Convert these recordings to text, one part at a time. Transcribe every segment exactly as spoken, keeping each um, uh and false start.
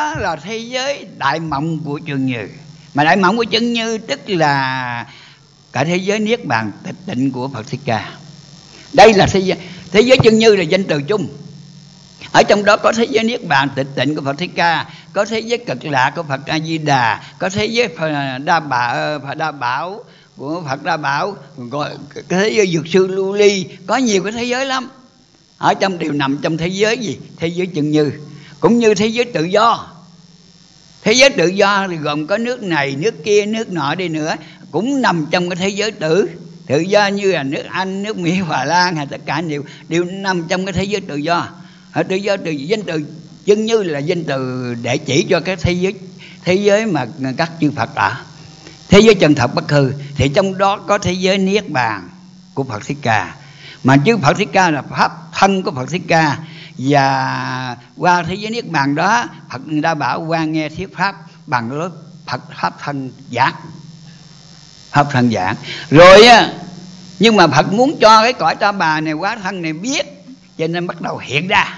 đó là thế giới đại mộng của Chân Như. Mà đại mộng của Chân Như tức là cả thế giới niết bàn tịch tịnh của Phật Thích Ca. Đây là thế giới, thế giới Chân Như là danh từ chung. Ở trong đó có thế giới niết bàn tịch tịnh của Phật Thích Ca, có thế giới cực lạc của Phật A Di Đà, có thế giới đa bảo đa bảo của Phật Đa Bảo, có thế giới Dược Sư Lưu Ly, có nhiều cái thế giới lắm. Ở trong đều nằm trong thế giới gì? Thế giới Chân Như. Cũng như thế giới tự do. Thế giới tự do thì gồm có nước này, nước kia, nước nọ đi nữa, cũng nằm trong cái thế giới tự tự do, như là nước Anh, nước Mỹ, Hòa Lan hay tất cả đều đều nằm trong cái thế giới tự do. Ở tự do từ danh từ Chân Như là danh từ để chỉ cho cái thế giới thế giới mà các chư Phật ở. Thế giới chân thật bất hư thì trong đó có thế giới niết bàn của Phật Thích Ca. Mà chư Phật Thích Ca là pháp thân của Phật Thích Ca. Và qua thế giới niết bàn đó, Phật Đa Bảo quan nghe thuyết pháp bằng lớp Phật pháp thân giảng. Pháp thân giảng. Rồi á, nhưng mà Phật muốn cho cái cõi Ta Bà này, quá thân này biết, cho nên bắt đầu hiện ra.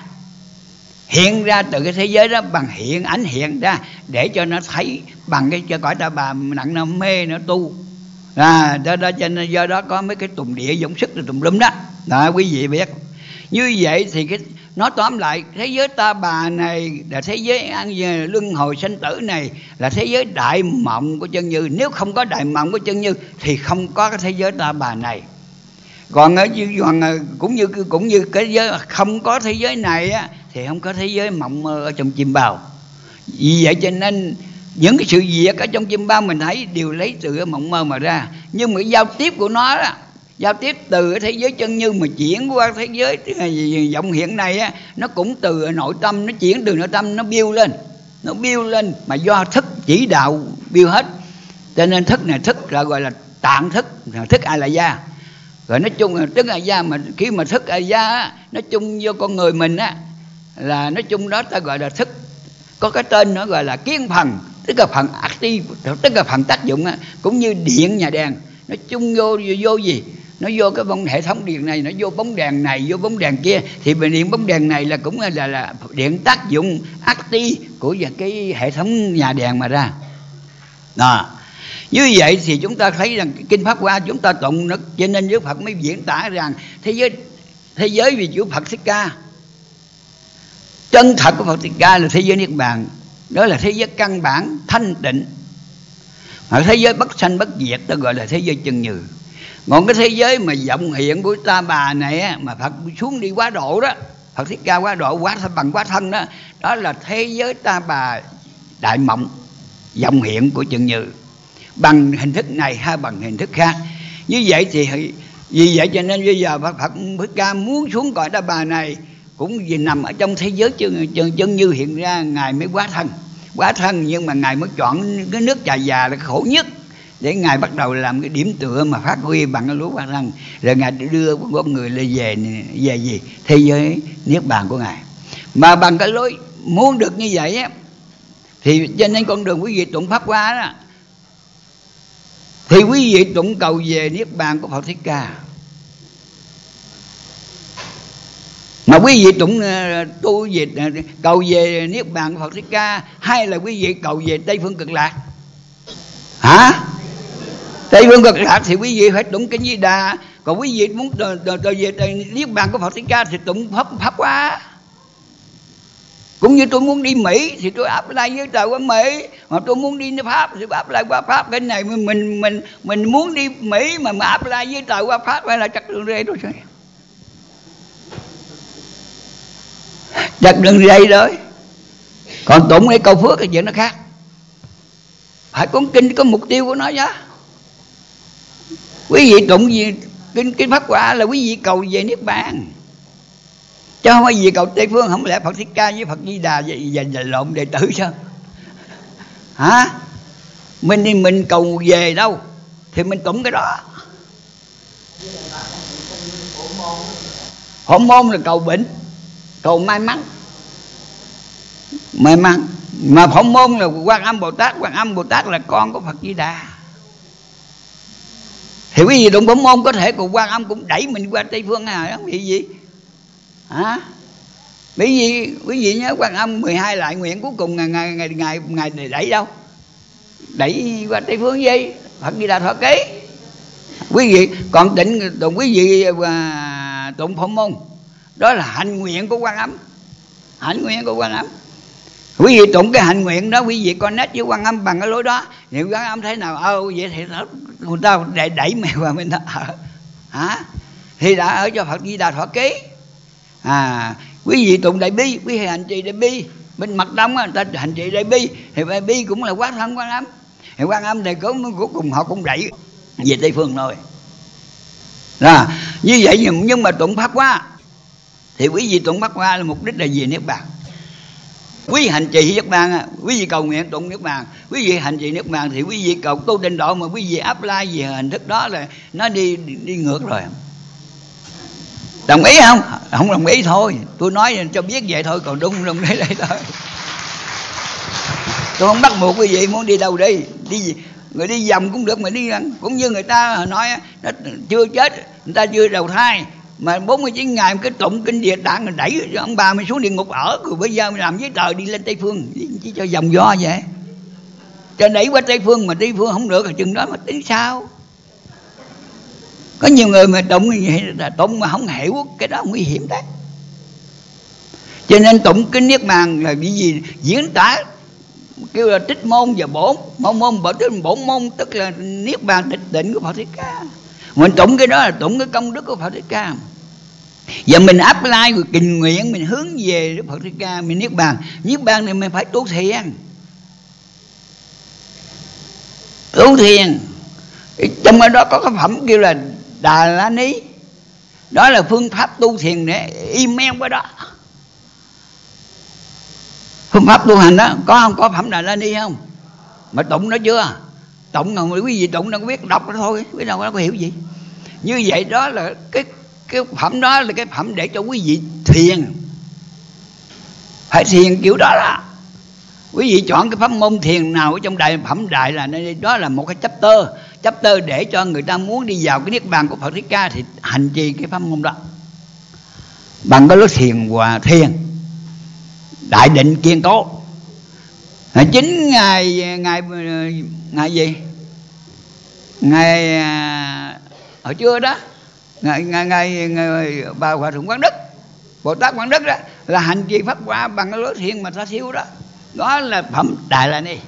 Hiện ra từ cái thế giới đó bằng hiện ảnh hiện ra để cho nó thấy bằng cái cho cõi Ta Bà nặng nó mê nó tu. À, do đó cho nên do đó có mấy cái tùng địa giống sức rồi tùm lum đó. Đó quý vị biết. Như vậy thì cái nói tóm lại, thế giới Ta Bà này là thế giới ăn luân hồi sanh tử này là thế giới đại mộng của Chân Như. Nếu không có đại mộng của Chân Như thì không có cái thế giới Ta Bà này. Còn ở còn cũng như cũng như cái giới không có thế giới này á, thì không có thế giới mộng mơ ở trong chim bao. Vì vậy cho nên những cái sự việc ở trong chim bao mình thấy đều lấy từ cái mộng mơ mà ra. Nhưng mà cái giao tiếp của nó đó, giao tiếp từ cái thế giới Chân Như mà chuyển qua thế giới vọng hiện này á, nó cũng từ nội tâm, nó chuyển từ nội tâm nó biêu lên, nó biêu lên mà do thức chỉ đạo biêu hết. Cho nên thức này thức là gọi là tạng thức, thức A La Gia. Rồi nói chung là thức A La Gia, mà khi mà thức A La Gia á, nói chung vô con người mình á, là nói chung đó ta gọi là thức, có cái tên nó gọi là kiến phần, tức là phần active, tức là phần tác dụng á, cũng như điện nhà đèn. Nói chung vô vô gì, nó vô cái bóng hệ thống điện này, nó vô bóng đèn này, vô bóng đèn kia, thì về điện bóng đèn này là cũng là là, là điện tác dụng active của cái hệ thống nhà đèn mà ra. Đó. Như vậy thì chúng ta thấy rằng kinh Pháp Hoa chúng ta tụng nó, cho nên Đức Phật mới diễn tả rằng thế giới thế giới vì chữ Phật Thích Ca, chân thật của Phật Thích Ca là thế giới niết bàn, đó là thế giới căn bản thanh tịnh. Mà thế giới bất sanh bất diệt ta gọi là thế giới Chân Như. Còn cái thế giới mà vọng hiện của Ta Bà này á, mà Phật xuống đi quá độ đó, Phật Thích Ca quá độ quá bằng quá thân đó, đó là thế giới Ta Bà đại mộng vọng hiện của Chân Như, bằng hình thức này hay bằng hình thức khác. Như vậy thì vì vậy cho nên bây giờ Phật Thích Ca muốn xuống cõi Ta Bà này cũng vì nằm ở trong thế giới chân, chân, chân Như hiện ra, Ngài mới quá thân. Quá thân nhưng mà Ngài mới chọn cái nước trà già là khổ nhất để Ngài bắt đầu làm cái điểm tựa mà phát huy bằng cái lúa quá thân. Rồi Ngài đưa con người lên về về gì? Thế giới niết bàn của Ngài. Mà bằng cái lối muốn được như vậy á, thì cho nên con đường quý vị tụng Pháp Hoa đó, thì quý vị tụng cầu về niết bàn của Phật Thích Ca. Mà quý vị tụng uh, tu về uh, cầu về niết bàn của Phật Thích Ca, hay là quý vị cầu về Tây Phương Cực Lạc? Hả? Tây Phương Cực Lạc thì quý vị phải tụng Kinh Di Đà. Còn quý vị muốn cầu về niết bàn của Phật Thích Ca thì tụng Pháp Pháp Hoa. Cũng như tôi muốn đi Mỹ thì tôi apply với trời qua Mỹ, mà tôi muốn đi Pháp thì apply qua Pháp. Cái này mình mình mình mình muốn đi Mỹ mà mà apply với trời qua Pháp phải là chặt đường rây rồi. Chặt đường rây đó. Còn tụng cái cầu phước cái chuyện nó khác. Phải có kinh có mục tiêu của nó chứ. Quý vị tụng gì kinh kinh Pháp Hoa là quý vị cầu về niết bàn, chứ không phải gì cầu Tây Phương. Không lẽ Phật Thích Ca với Phật Di Đà và, và, và lộn đệ tử sao? Hả? Mình đi mình cầu về đâu thì mình tụng cái đó. Hộ môn là cầu bệnh, cầu may mắn, may mắn. Mà Hộ môn là Quan Âm Bồ Tát, Quan Âm Bồ Tát là con của Phật Di Đà. Thì quý vị tụng Hộ môn có thể cùng Quan Âm cũng đẩy mình qua Tây Phương à, không bị gì. Hả? Bởi vì quý vị nhớ Quan Âm mười hai lại nguyện cuối cùng ngày ngày ngày ngày, ngày đẩy đâu? Đẩy qua Tây Phương gì? Phật Di Đà Thọ Ký. Quý vị còn tịnh tụng quý vị và tụng Phổ Môn, đó là hạnh nguyện của Quan Âm. Hạnh nguyện của Quan Âm. Quý vị tụng cái hạnh nguyện đó, quý vị connect với Quan Âm bằng cái lối đó. Thì Quan Âm thế nào? Ơ vậy thì người ta đẩy, đẩy mày qua bên đó. Hả? Thì đã ở cho Phật Di Đà Thọ Ký. À, quý vị tụng Đại Bi, quý vị hành trì Đại Bi. Bên mặt đông á, người ta hành trì Đại Bi, thì Đại Bi cũng là quá thân Quan Âm. Thì Quan Âm thì cuối cùng họ cũng đẩy về Tây Phương thôi. Đó, như vậy nhưng, nhưng mà tụng Pháp Hoa thì quý vị tụng Pháp Hoa là mục đích là về Niết Bàn. Quý vị hành trì Niết Bàn, quý vị cầu nguyện tụng Niết Bàn, quý vị hành trì Niết Bàn thì quý vị cầu tu Tịnh Độ, mà quý vị apply về hình thức đó là nó đi đi ngược rồi. Đồng ý không? Không đồng ý thôi, tôi nói cho biết vậy thôi, còn đúng không đồng ý đây thôi. Tôi không bắt buộc quý vị muốn đi đâu đi, đi người đi vòng cũng được mà đi cũng như người ta nói nó chưa chết, người ta chưa đầu thai mà bốn mươi chín ngày cái tụng kinh Địa Tạng rồi đẩy ông bà mình xuống địa ngục ở, rồi bây giờ mình làm giấy tờ đi lên Tây Phương chỉ cho vòng do vậy, cho đẩy qua Tây Phương mà Tây Phương không được rồi chừng đó mà tính sao? Có nhiều người mà tụng tụng mà không hiểu cái đó nguy hiểm đấy. Cho nên tụng kinh Niết Bàn là vì gì? Diễn tả kêu là trích môn và bổn môn môn bổn tức bổn môn tức là Niết Bàn tịch tịnh của Phật Thích Ca. Mình tụng cái đó là tụng cái công đức của Phật Thích Ca. Và mình apply rồi kinh nguyện, mình hướng về Đức Phật Thích Ca, mình Niết Bàn. Niết Bàn này mình phải tu thiền. Tu thiền. Trong đó có cái phẩm kêu là Đà La Ni. Đó là phương pháp tu thiền để email cái đó. Phương pháp tu hành đó có không? Có phẩm Đà La Ni không? Mà tụng nó chưa? Tụng nào mà quý vị tụng đâu có biết đọc đó thôi, biết đâu có hiểu gì. Như vậy đó là cái cái phẩm đó là cái phẩm để cho quý vị thiền. Phải thiền kiểu đó là quý vị chọn cái pháp môn thiền nào ở trong đại phẩm đại là đó là một cái chapter, chapter để cho người ta muốn đi vào cái Niết Bàn của Phật Thích Ca thì hành trì cái pháp môn đó bằng cái lối thiền hòa thiền đại định kiên cố. Chính ngày ngày ngày gì ngày hồi trưa đó ngày ngày ngày, ngày bà Hòa Thượng Quán Đức, Bồ Tát Quán Đức đó là hành trì pháp hoa bằng cái lối thiền mà ta siêu đó, đó là phẩm Đại La Ni,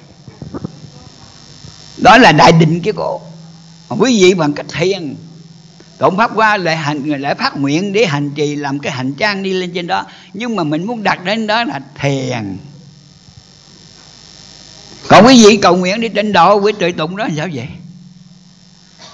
đó là đại định kiên cố. Quý vị bằng cách thiền tụng pháp hoa lại hành lại phát nguyện để hành trì làm cái hành trang đi lên trên đó, nhưng mà mình muốn đặt đến đó là thiền. Còn quý vị cầu nguyện đi Tịnh Độ với tuệ tụng đó làm sao vậy?